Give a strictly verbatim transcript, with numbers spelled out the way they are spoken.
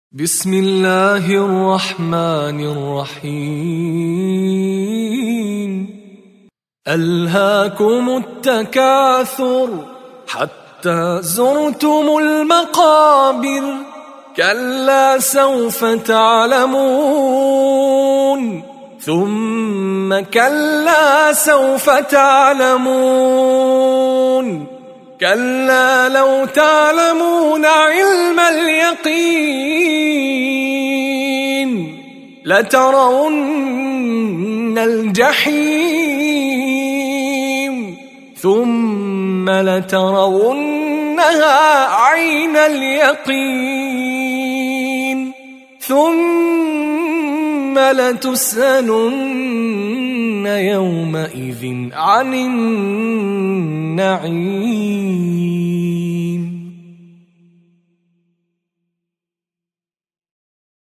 بسم الله الرحمن الرحيم ألهاكم التكاثر حتى زرتم المقابر كلا سوف تعلمون ثم كلا سوف تعلمون كلا لو تعلمون علم اليقين لترون الجحيم ثم لترونها عين اليقين ثم لتسألن يومئذ عن النعيم.